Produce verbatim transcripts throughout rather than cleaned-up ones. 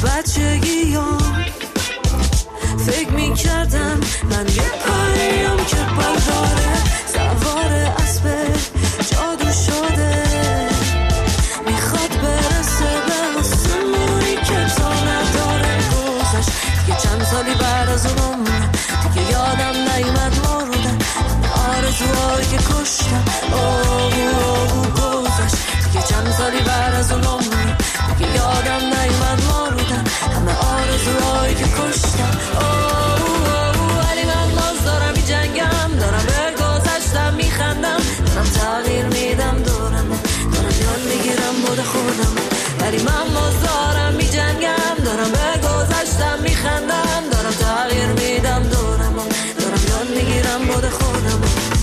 بچگیام فکر میکردم من یه پریم که برداره سوار اسب جادو شده میخواد برسه به آسمونی که تا نداره گذشت دیگه چند سالی بعد از اون عمره دیگه یادم نیومد مردن آرزوهایی که کشتم آه آه گذشت دیگه چند سالی بعد از اون عمره دیگه یادم نیومد مردن همه آرزوهایی که کشتم آه آه ولی من باز دارم می جنگم دارم به گذشتم میخندم دارم تغییر میدم دورم دارم یاد میگیرم بود خودم ولی من باز دارم می جنگم دارم به گذشتم میخندم دارم تغییر میدم دورم دارم یاد میگیرم بود خودم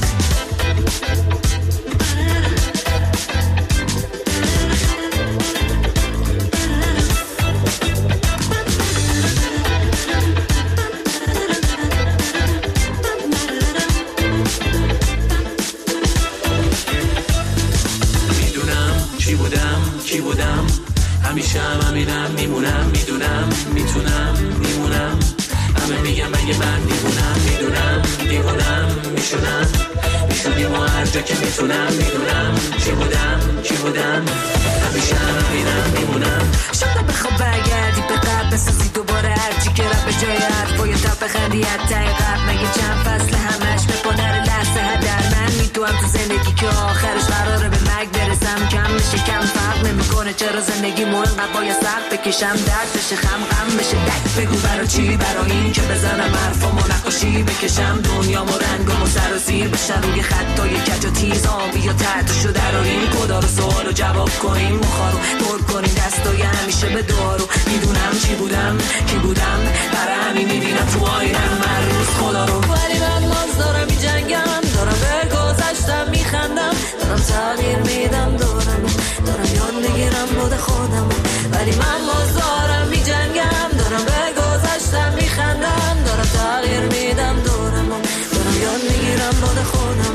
کی بودم همیشه هم همینم میمونم میدونم میتونم میمونم همه میگم اگه من دیوونم میدونم دیوونم میشونم میشونیم و هر جا که میتونم میدونم کی بودم کی بودم همیشه هم همینم میمونم شاید بخواب برگردی به قبل بسازی دوباره هرچی که رب به جای حرف باید تا بخندی حتی قبل مگه چند فصل همش بپنر لحظه هدر من میتونم تو زندگی که آخرش قراره به مرگ برسم کم میشه کم فرق نمیکنه چرا زندگی مو انقدر باید سخت بکشم درد بشه خم غم بشه دک بگو برا چی برا این که بزنم حرفامو نقاشی بکشم دنیامو رنگامو سر و زیر بشن روی خطای کج و تیز آبی یا تحتشو دراریم کدا رو سوال و جواب کنیم مخارو پر کنیم دستای همیشه به دارو میدونم چی بودم کی بودم برای همین میبینم تو آینم من روز خدا رو ولی من باز دارم می جنگم دارم به گذشتم میخندم دارم تغییر میدم دارم دارم یاد میگیرم بود خودم ولی من باز دارم می جنگم دارم به گذشتم میخندم دارم تغییر میدم دارم دارم یاد میگیرم بود خودم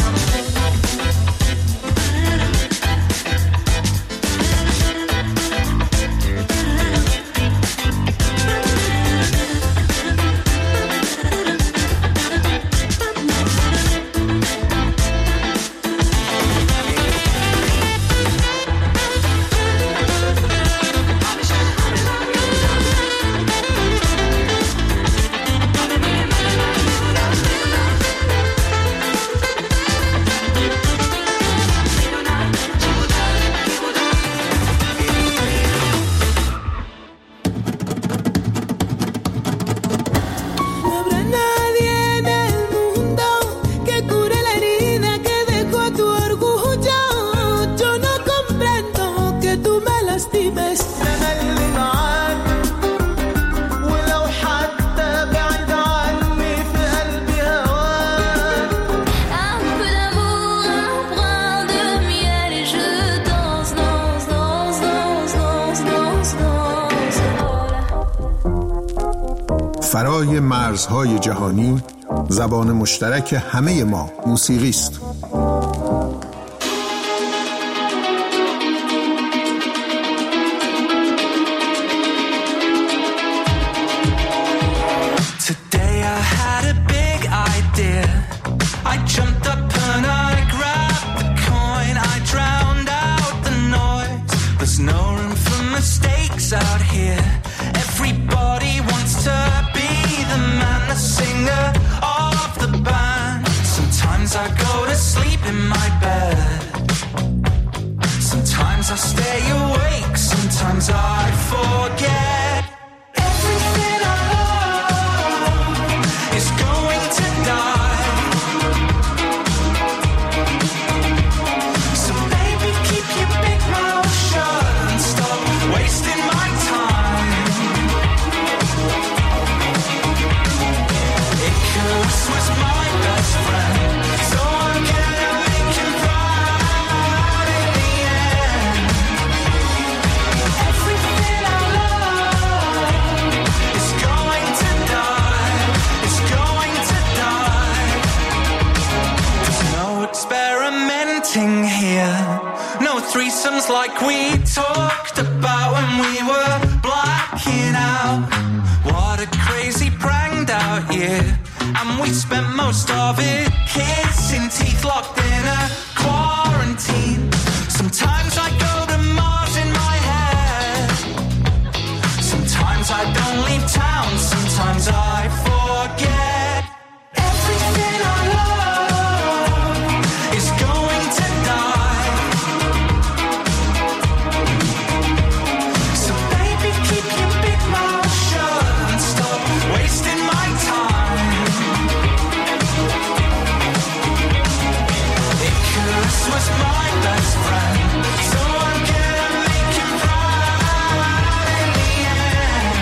فرای مرزهای جهانی زبان مشترک همه ما موسیقی است. Everything I love threesomes like we talked about when we were blacking out. What a crazy pranged out year. And we spent most of it kissing teeth locked in a quarantine. Sometimes I go to Mars in my head. Sometimes I don't leave town. Sometimes I forget. Everything I love is going to die. So baby, keep your big mouth shut and stop wasting my time. Icarus was my best friend, so I'm gonna make him proud in the end.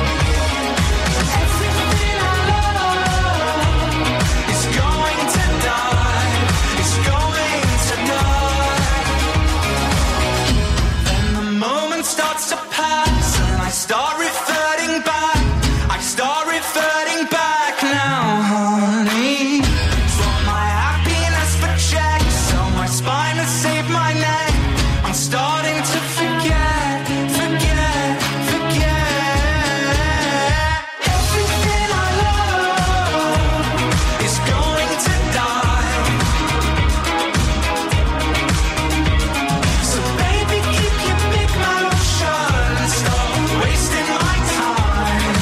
Everything I love is going to die, is going to die. Then the moment starts to pass and I start reverting back. I start reverting back now, honey. Swap my happiness for checks, sell my spine and save my neck. I'm starting to forget, forget, forget. Everything I love is going to die. So baby, keep your big mouth shut and stop wasting my time.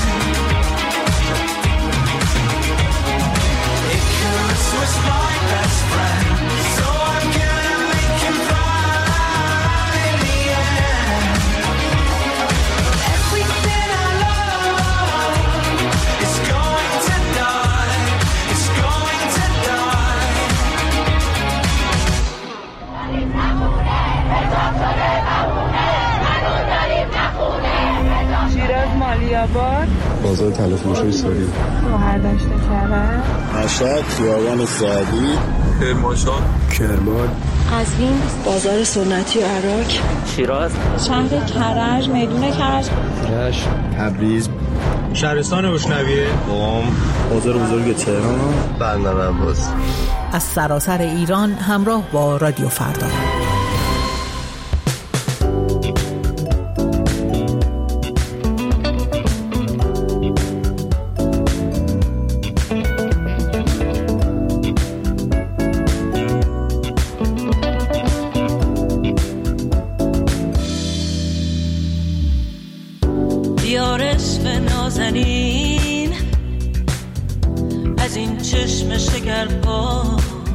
Icarus was my best friend, so I'm gonna make him proud in the end. Everything I love is going to die, is going to die. شیراز مالیاباد بازار تلفروشی ساری شوهر داشته کرد مشهد خیابان سعدی کرمانشاه کرمان قزوین بازار سنتی و عراق شیراز شهر کرج میدون کرج رشت تبریز شهرستان بشنویه قم بازار بزرگ تهران بندر عباس. از سراسر ایران همراه با رادیو فردا. بیار عشق نازنین از این چشم شکرپا،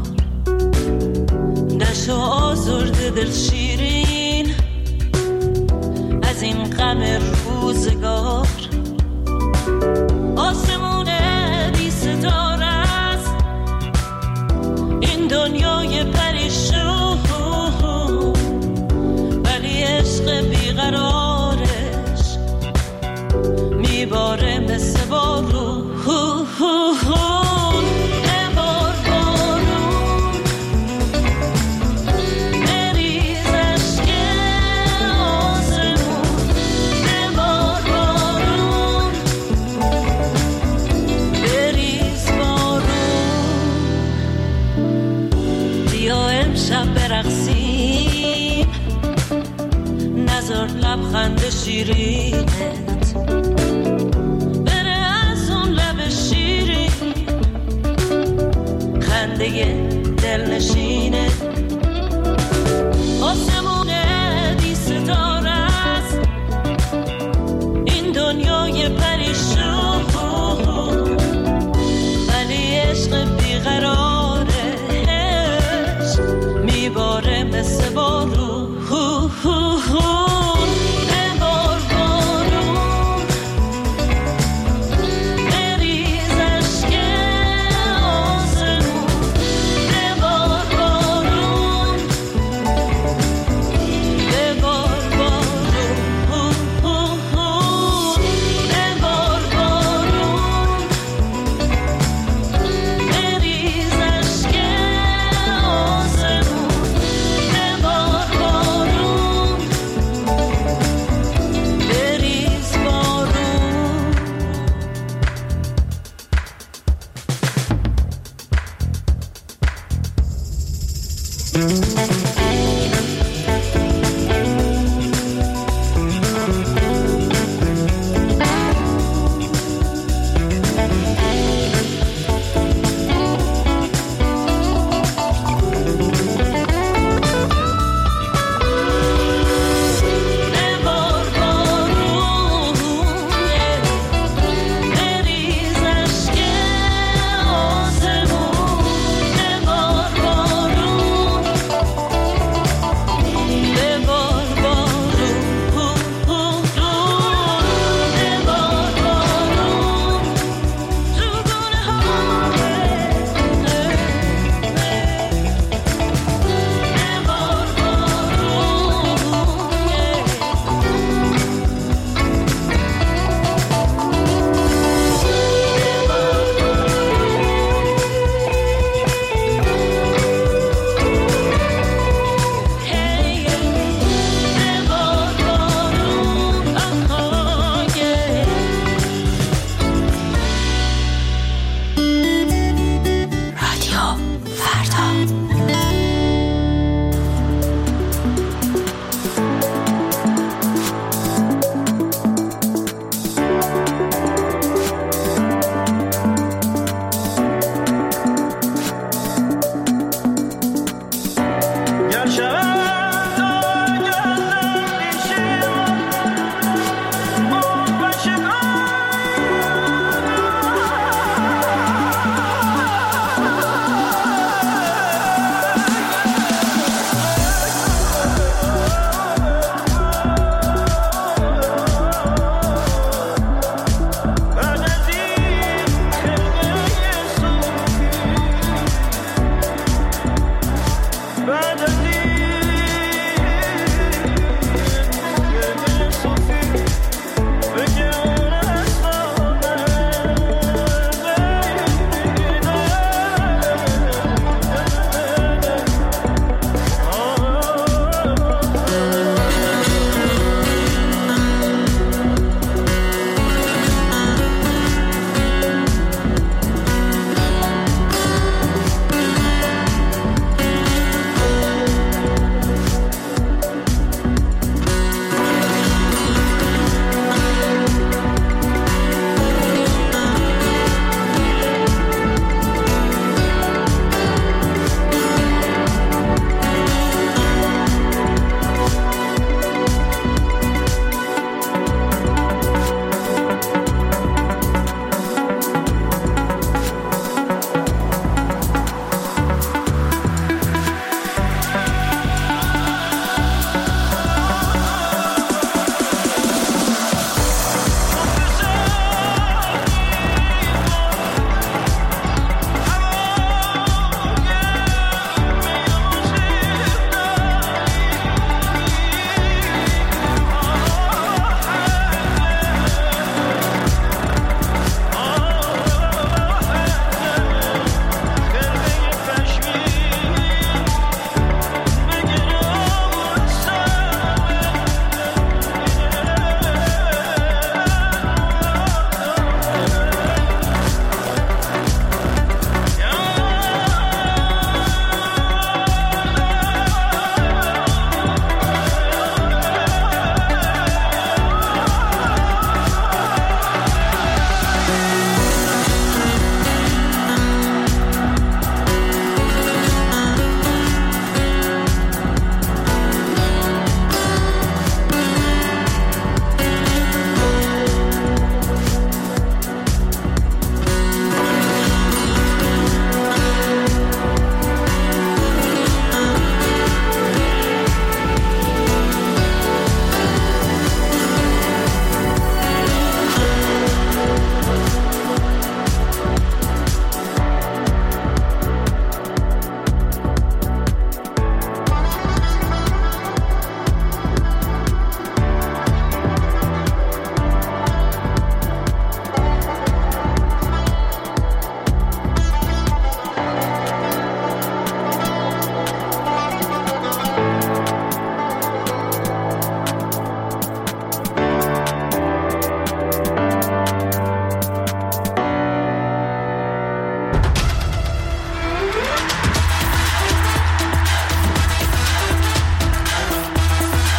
نشو آزرده دل شیرین از این غم روزگار. آسمون بی ستاره است این دنیای پریشون، ولی عشق بیقرارش میباره مثل بارون. برقصیم نظر لبخند شیرینت بره از اون لب شیرین، خنده دل نشینه. آسمون بی ستاره است این دنیای پریشون، ولی عشق بیقرارش میباره مثل بارون. ببار بارون بریز اشک آسمون، ببار بارون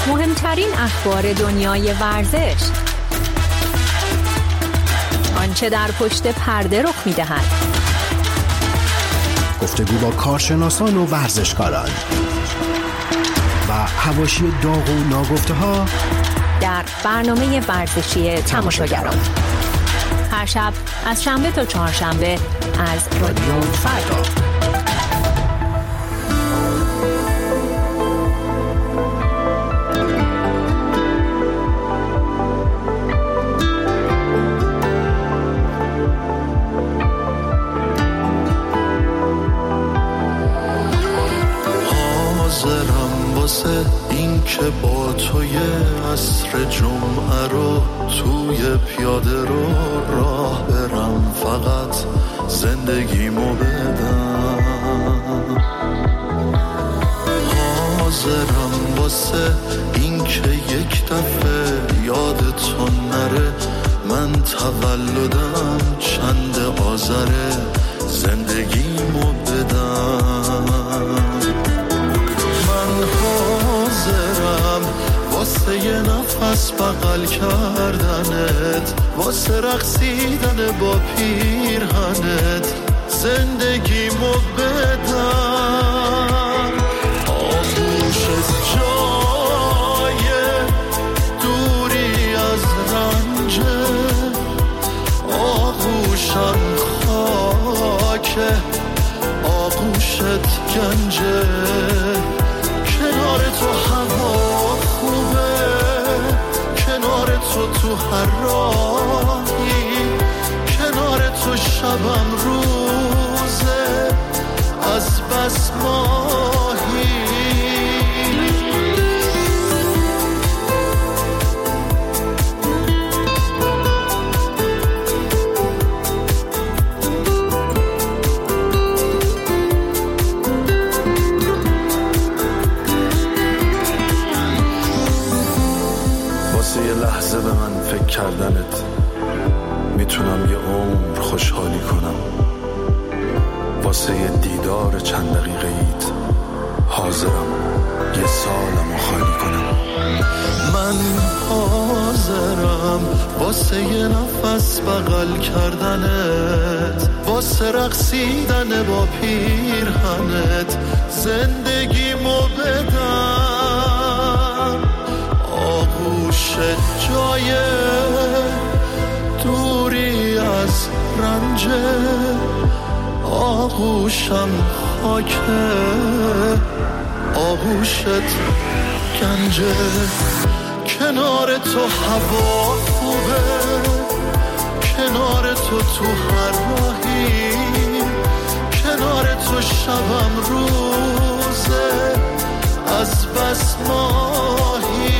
مهمترین اخبار دنیای ورزش، آنچه در پشت پرده رخ می‌دهد، گفتگو با کارشناسان و ورزشکاران و حواشی داغ و ناگفته‌ها در برنامه ورزشی تماشاگران. هر شب از شنبه تا چهارشنبه از رادیو فردا. این که با توی عصر جمعه رو توی پیاده رو راه برم، فقط زندگیمو بدم. حاضرم واسه این که یک دفعه یادتون نره من تولدم چند آذره، زندگیمو بدم. حاضرم واسه یه نفس بغل کردنت، واسه رقصیدن با پیرهنت، زندگیمو بدم. آغوشت جای دوری از رنجه، آغوشم خاکه، آغوشت گنجه. کنار تو هوا خوبه، کنار تو تو هر راهی، کنار تو شبم روزه از بس ماهی. یه لحظه به من فکر کردنت میتونم یه عمر خوشحالی کنم. واسه یه دیدار چند دقیقه ایت حاضرم یه سالمو خالی کنم. من حاضرم واسه یه نفس بغل کردنت، واسه رقصیدن با پیرهنت، زندگیمو بدم. آغوشت جای دوری از رنجه، آغوشم خاکه، آغوشت گنجه. کنار تو هوا خوبه، کنار تو تو هر راهی، کنار تو شبم روزه از بس ماهی.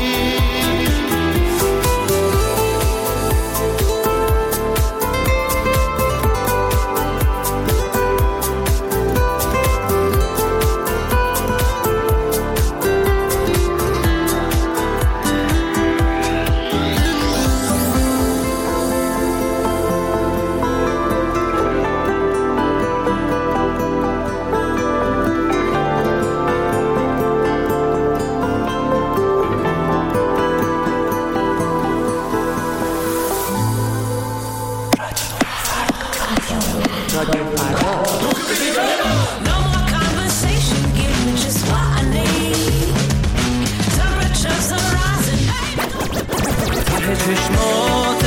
چشمات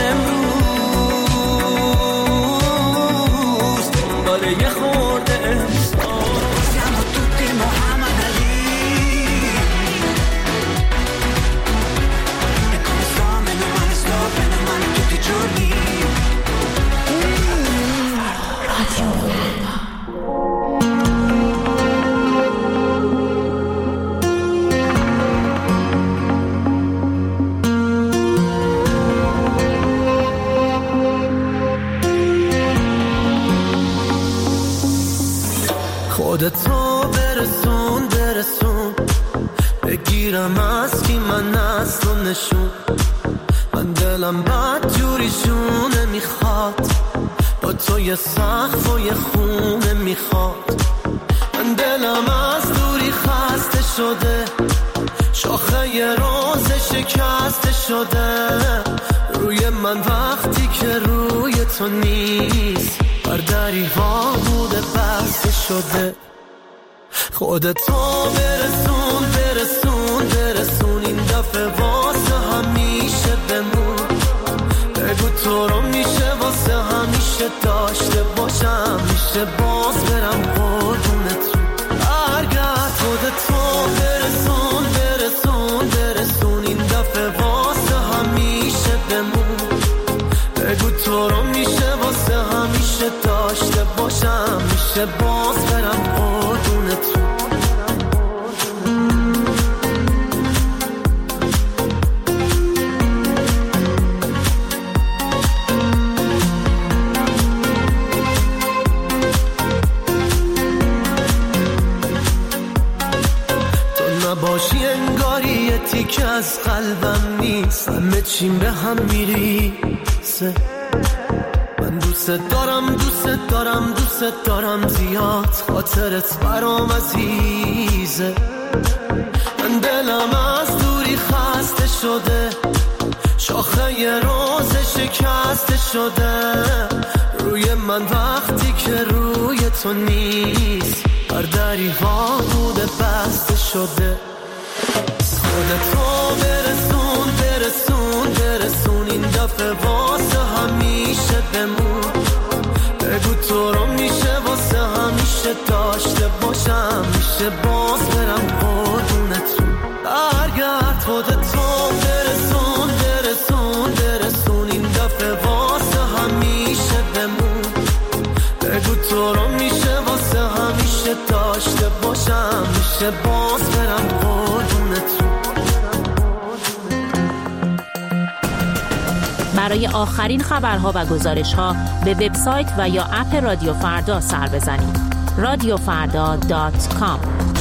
امروز دنبال یه خورده احساس siamo tutti Muhammad Ali e come sto meno male sto meno male tutti i giorni Radio خودتو برسون برسون بگیرم از کی من اصل و نشون من دلم بد جوریشونه میخواد با تو یه سقف و یه خونه میخواد من دلم از دوری خسته شده شاخه یه روز شکسته شده روی من وقتی که روی تو نیست بر دری ها بوده بسته شده خودتو برسون برسون برسون این دفعه واسه همیشه بمون بگو تو رو میشه واسه همیشه داشته باشم میشه باز برم قربون تو برگرد خودتو برسون برسون برسون این دفعه واسه همیشه بمون بگو تو رو میشه واسه همیشه داشته باشم میشه باز برم قربون تو باشی انگاری یه تیکه از قلبم نیست همه چیم به هم میریسه من دوست دارم دوست دارم دوست دارم زیاد خاطرت برام عزیزه من دلم از دوری خسته شده شاخه یه روز شکسته شده روی من وقتی که روی تو نیست بر دری ها بوده بسته شده خودتو برسون برسون برسون این دفعه واسه همیشه بمون بگو تو رو میشه واسه همیشه داشته باشم میشه باز برم قربونتون برگرد خودتو برسون برسون برسون این دفعه واسه همیشه بمون بگو تو رو میشه واسه همیشه داشته باشم میشه باز برم قربونتون برای آخرین خبرها و گزارش‌ها به وبسایت و یا اپ رادیو فردا سر بزنید. رادیو فردا دات کام.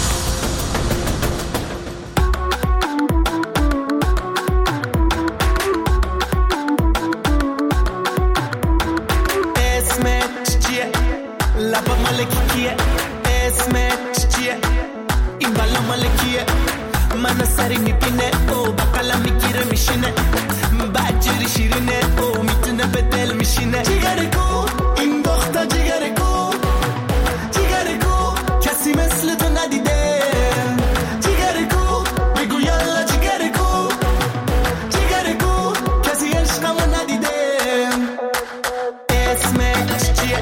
اسمت چیه؟ لبا مالکی کیه؟ اسمت چیه؟ این بالا مالکیه؟ منو سری میبینه او با قلم میگیره میشینه بجوری شیرینه او میتونه به دل میشینه جیگر کو این دختر جیگر کو جیگر کو کسی مثل تو ندیده جیگر کو بگو یالا جیگر کو جیگر کو کسی عشقمو ندیده اسمت چیه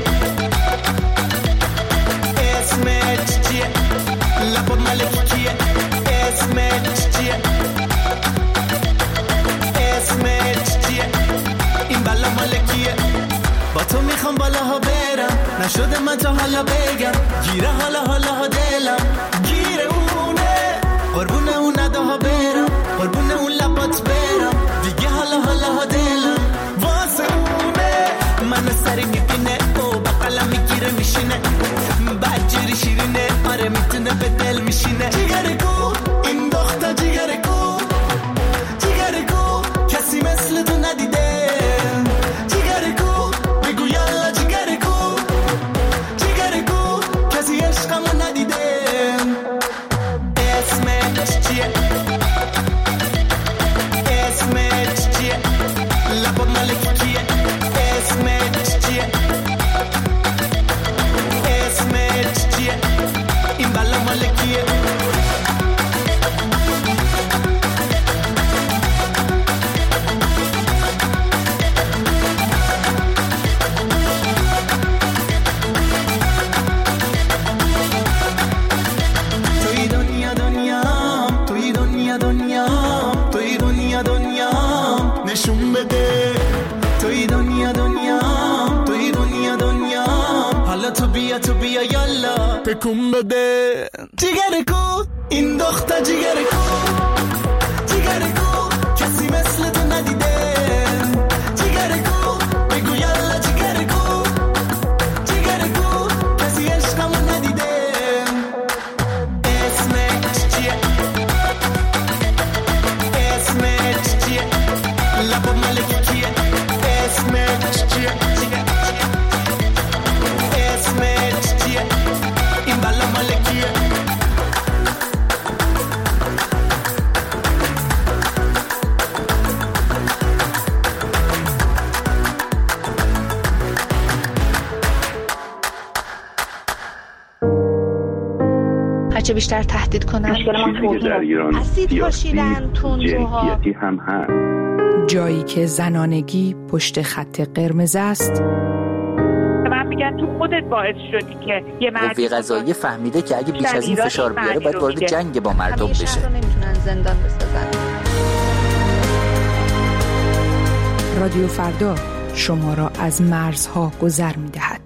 اسمت چیه لبا ملکی کیه اسمت چیه اسمت چیه این بالا مالکیه با تو میخوام بالاها برم نشده من تا حالا بگم گیره حالا حالا ها دلم گیره اونه قربونه اون نداها برم قربونه اون لبات برم دیگه حالا حالا ها دلم واسه اونه منو سری میبینه او با قلم میگیره میشینه بجوری شیرینه آره میتونه به دل میشینه جیگر کو این دختر جیگر کو جیگر کو کسی مثل تو ندیده جیگر کو بگو یالا جیگر کو جیگر کو کسی عشقمو ندیده اسمت چیه اسمت چیه لبا مالکی کیه اسمت چیه اسمت چیه این بالا مالکیه توی دنیا دنیام توی دنیا دنیام توی دنیا دنیام نشون بده توی دنیا دنیام توی دنیا دنیام حالا تو بیا تو بیا یالا تکون بده جیگر کو این دختر جیگر کو جیگر کو کسی مثل تو ندیده جیگر کو بگو یالا جیگر کو جیگر کو کسی عشقمو ندیده اسمت چیه اسمت چیه لبا ملکی کیه اسمت چیه اسمت چیه این بالا مالکیه هرچه بیشتر تهدید کنن. مشکل ما در ایران اسید پاشیدن، تندروها، جنسیتی هم هست. جایی که زنانگی پشت خط قرمز است. من میگم تو خودت باعث شدی که یه مرد قوه قضاییه فهمیده که اگه بیش از این فشار بیاره باید وارد جنگ با مردم بشه. همیشه رو نمیتونن زندان بسازن. رادیو فردا شما را از مرزها گذر می‌دهد.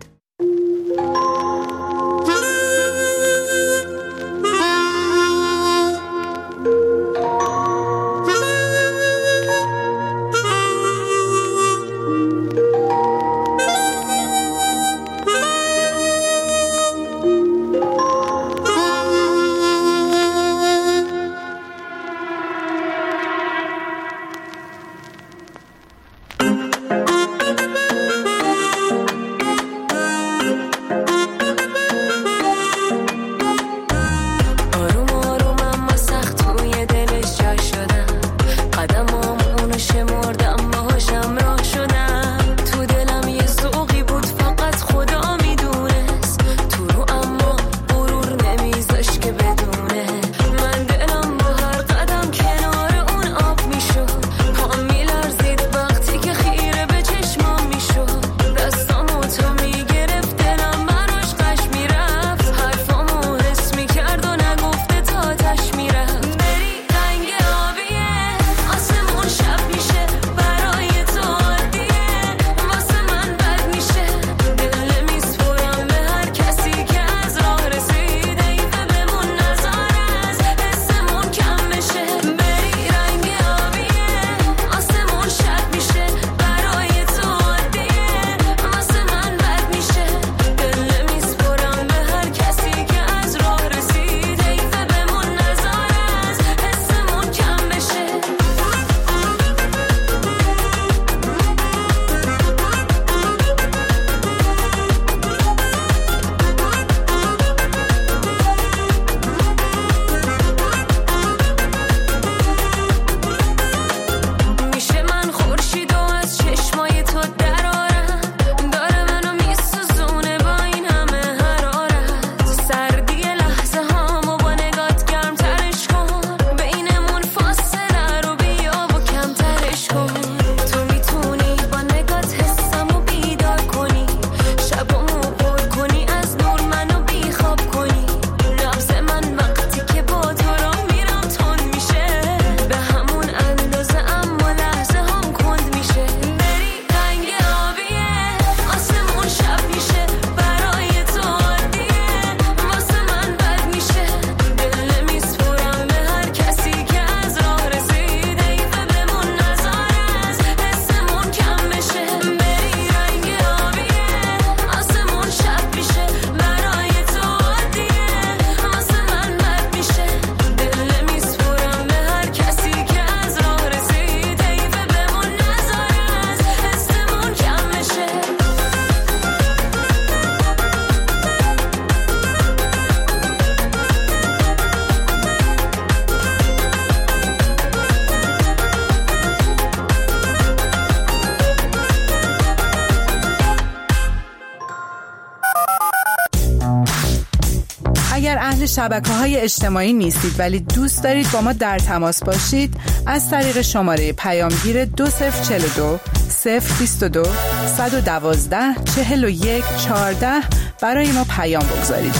اهل شبکه‌های اجتماعی نیستید ولی دوست دارید با ما در تماس باشید، از طریق شماره پیامگیر دو صفر چهل و دو صفر بیست و دو صد و دوازده چهل و یک چهارده برای ما پیام بگذارید.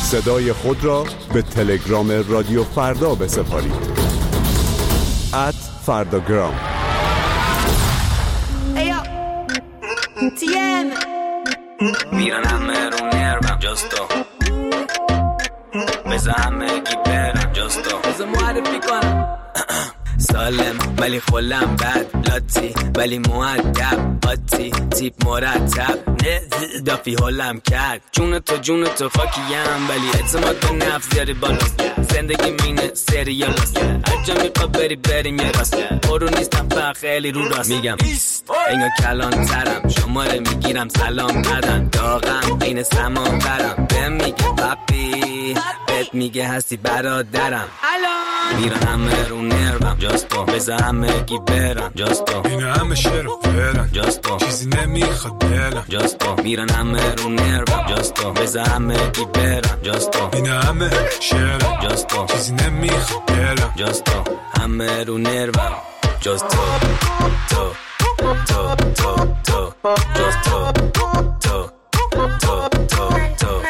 صدای خود را به تلگرام رادیو فردا بسپارید. ات فرداگرام. میرن همه رو نرمم جستو بزا همه گی برم جستو بزا معرفی کنم سالم ولی خلم بد لاتی ولی مؤدب آتی تیپ مرتب نه دافی حالم کرد جون تو جون تو خاکیم ولی اعتماد به نفس زیادی بالاست زندگی مینه سریالاست هر جا میخواد بری بریم یه راست برو نیستم فقط خیلی رو راست میگم اینگا کلان ترم شماره میگیرم سلام ندن داغم این سمان برم بهم میگه پاپی بهت میگه هستی برادرم میرن همه رو نرمم جاستو بزا همه گی برم جاستو این همه شعر و فرم جاستو چیزی نمیخواد دلم جاستو میرن همه رو نرمم جاستو بزا همه گی برم جاستو این همه شعر جاستو چیزی نمیخواد دلم جاستو همه رو نرمم جاستو تو تو تو تو جاستو تو تو تو تو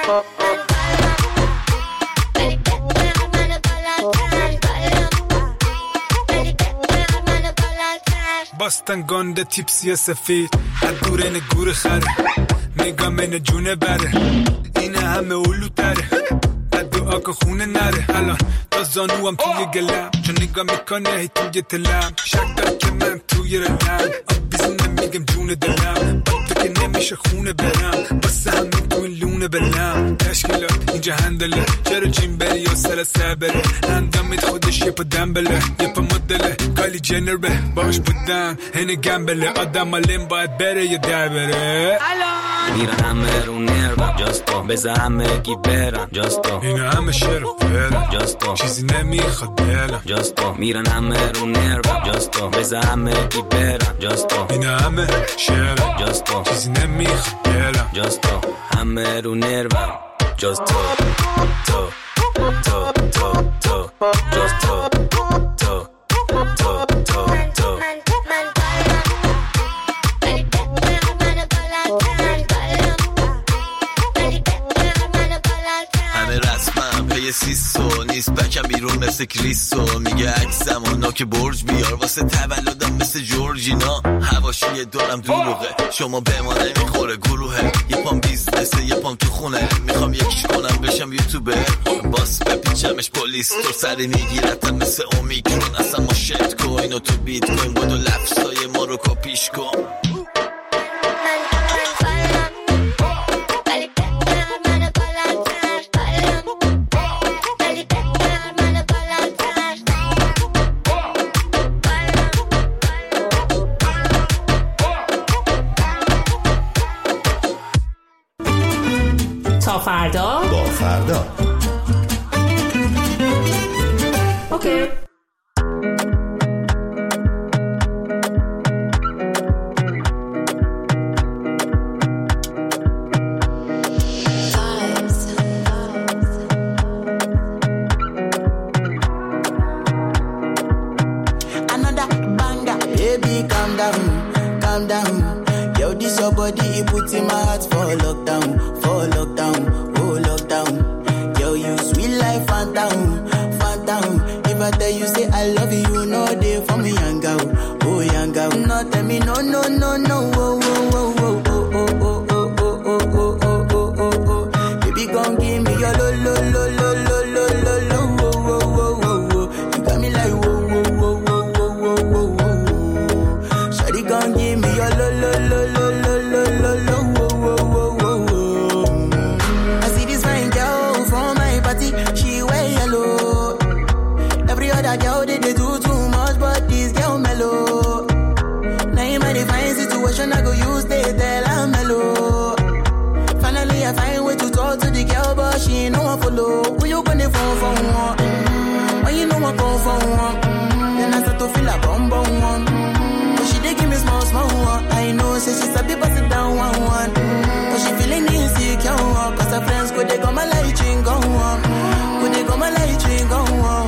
باستن گنده تیپسی سفید از دور این گور خره نگاه من جونه بره این همه اولو تره از دعا که خونه نره الان تا زانو هم توی گلم چون نگاه میکنه هی توی تلم شک داره که من توی رلم آب بیزونه میگم جون دلم با تو که نمیشه خونه برم باسه همین تو این لونه بلم تشکیلات اینجا هندله چرا جیم بری یا سر سبره اندامت خودش یه پا دنبله یه پا مدله کالی جنر به باش بودن هنه گمبله آدم آلیم باید بره یا در بره میرن همه رو نرمم جاستو بزا همه گی برم جاستو این همه شعر و فرم جاستو چیزی نمیخواد دلم جاستو میرن همه رو نرمم جاستو بزا همه گی برم جاستو این همه شعر جاستو چیزی نمیخواد دلم جاستو همه رو نرمم جاستو تو تو تو تو جاستو تو تو تو تو پی سیسو نیست بکم بیرون مثل کریسو میگه عکسم و ناک برج بیار واسه تولدم مثل جورجینا حواشی دارم دروغه شما به ما نمیخوره گروهه یه پام بیزنسه یه پام تو خونه میخوام یکیش کنم بشم یوتیوبر باس بپیچمش پلیس تو سری میگیرتم مثل اومیکرون اصلا ما شت کوین و تو بیت کوین بودو لفظای ما رو کپیش کن تا فردا با فردا اوکی. Another banger, baby, calm down, calm down. Yo, this your body, it puts in my heart for lockdown, for lockdown, oh lockdown. Yo, you sweet life, phantom, phantom. If I tell you say I love you, you know they for me, young girl, oh young girl. No, tell me no, no, no, no, oh, oh, oh, oh, oh, oh, oh, oh, oh, oh, oh, oh, oh, oh. Baby, gon' give me your lo, lo, lo, lo, lo, lo, lo, lo, oh, oh, oh, oh, oh. You got me like whoa, whoa, whoa, whoa, whoa, whoa, whoa, whoa. Shawty gon' give me your lo, lo, lo, lo, lo, lo, lo, lo, oh, oh, oh, oh, oh. I see this fine girl from my party, she wear yellow. Every other girl they, they do too much, but this girl mellow. Now in my fine situation, I go use they tell I'm mellow. Finally I find way to talk to the girl, but she ain't no one follow. Who you gonna phone for one? Mm-hmm. When you know I come for one, mm-hmm. Then I start to feel a bum bum one. Mm-hmm. But she dey give me small small one. I know say she sabi pass it down one one. Mm-hmm. But she feeling insecure one. Cause her friends go they go my light ring go on. Go they go my light ring go on.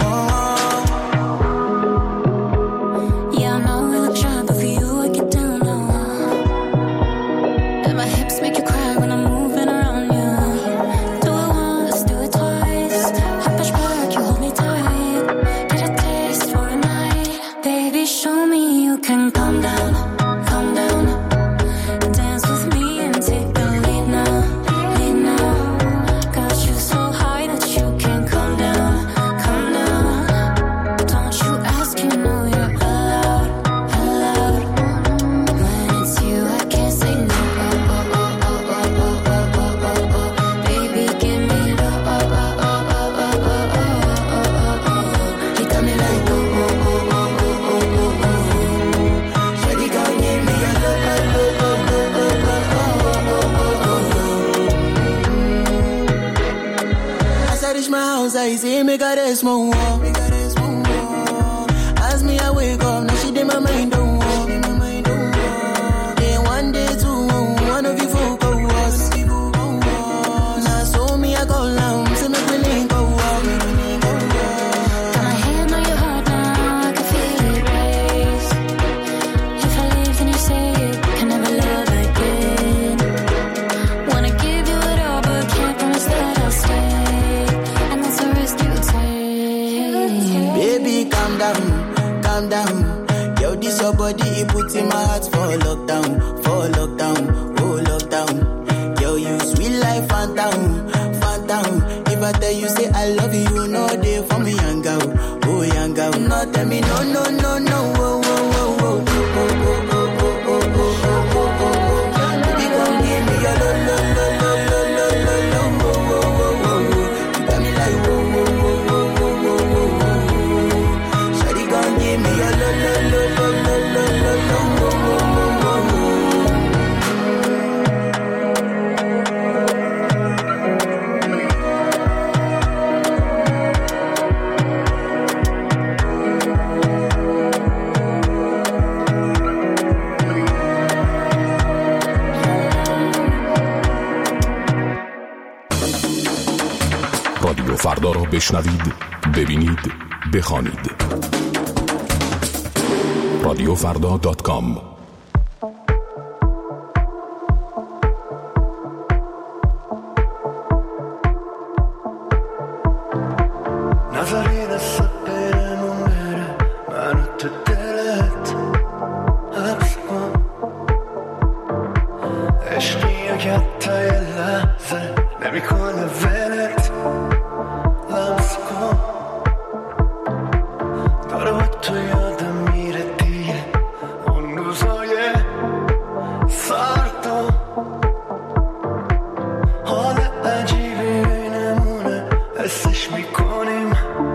Yeah, I know we look shy, but for you I get down low. And my hips make you cry when I'm moving around you. Do it once, do it twice. my house, I say make her rest more. Make her rest more. As me I wake up, now she did my mind don't walk. Then one day two, one of you focus. Now so me I go down, say make me link go walk. Got my hand on your heart now, I can feel it race. If I leave, then you say you can never love again. Wanna give you it all, but can't promise that I'll stay. And that's a risk you take. Baby, calm down, calm down. Yo, this your body, it puts in my heart for lockdown, for lockdown, oh lockdown. Yo, you sweet life, phantom, phantom. If I tell you say I love you, you know they for me, young girl, oh young girl. No, tell me no, no, no, no, oh, oh, oh, oh, oh, oh, oh, oh, oh, oh, oh, oh. Baby, come give me your lo, lo, lo, lo, lo, lo, lo, lo, oh, oh, oh, oh. You got me like oh, oh, oh, oh, oh, oh, oh, oh. Shawty, come give me your lo, lo, lo, lo, lo, lo, lo, lo, oh, oh, oh, oh, oh. رادیو فردا را بشنوید، ببینید، بخوانید. رادیو فردا دات کام. نظری دست برمون بره منو تو دلت حبس کن عشقی که حتی یه لحظه نمی کنه ولت لمس کن داره با تو یادم میره دیگه اون روزای سرد و حال عجیبی بینمونه حسش میکنیم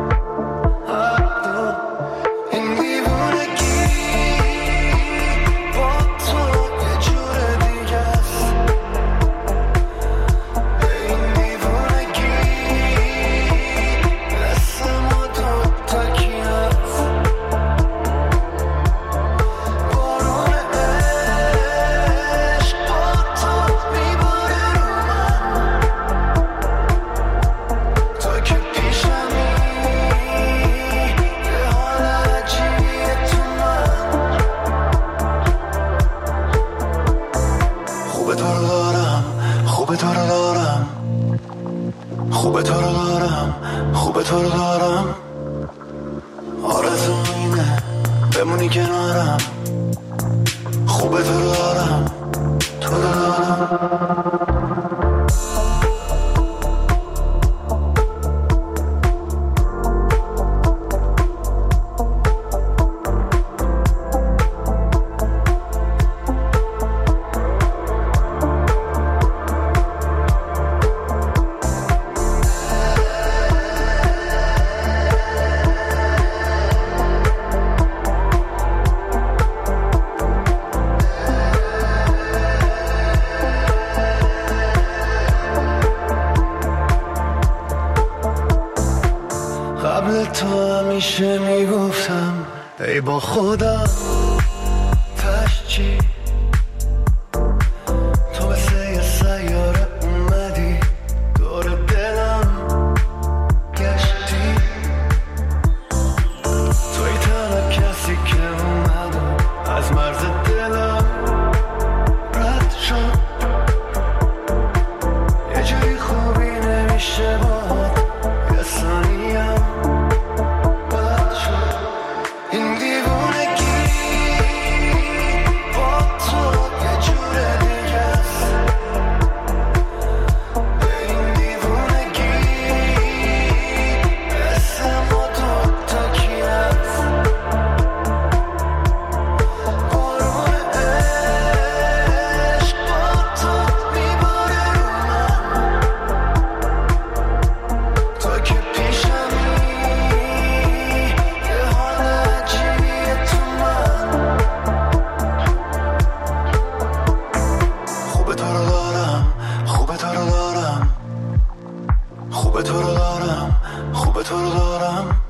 قبل تو همیشه میگفتم ای با خدا تش چی تو مثل یه سیاره اومدی دور دلم گشتی توی تنها کسی که اومد از مرز دلم رد شد یه جوری خوبی نمیشه باهات یه ثانیم بد شد این دیوونگی با خوبه تو رو دارم، خوبه تو رو دارم.